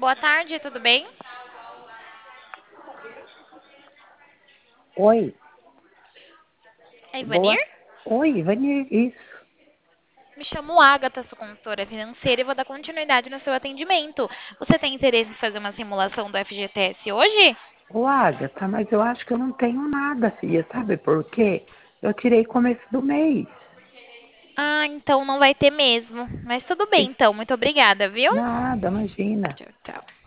Boa tarde, tudo bem? Oi, É Ivanir? boa. Oi, Vani, isso. Me chamo Agatha, sou consultora financeira e vou dar continuidade no seu atendimento. Você tem interesse em fazer uma simulação do FGTS hoje? Ô, Agatha, mas eu acho que eu não tenho nada, filha. Sabe por quê? Eu tirei começo do mês. Ah, então não vai ter mesmo. Mas tudo bem, E então. Muito obrigada, viu? nada, imagina. Tchau, tchau.